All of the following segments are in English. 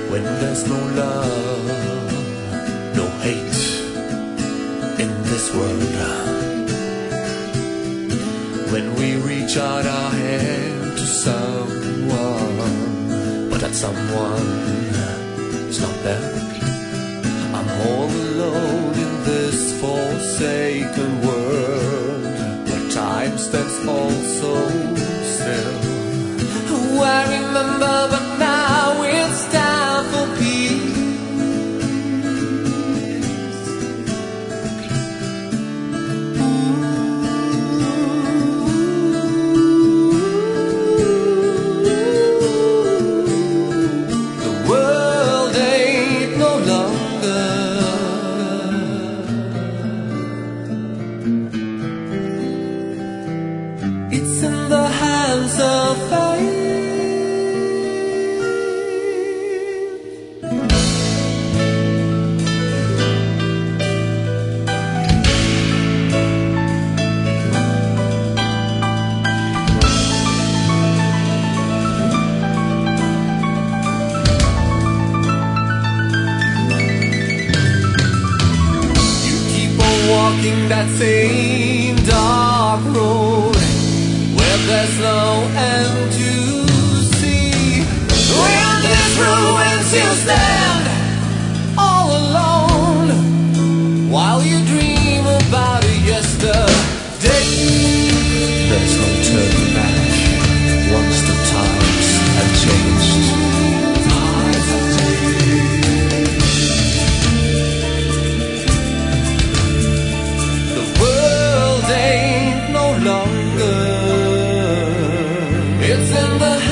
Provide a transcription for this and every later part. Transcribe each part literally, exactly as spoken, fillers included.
when there's no love, no hate in this world. When we reach out our hand to someone, but that someone is not there, I'm all alone in this forsaken world, where time stands all so still. I remember, but now it's time for peace. The world ain't no longer. It's in the hands of fate. Walking that same dark road where there's no end to see. When this ruins you stand all alone while you dream about it yesterday. There's no turning back once the times have changed. It's in the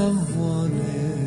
someone else.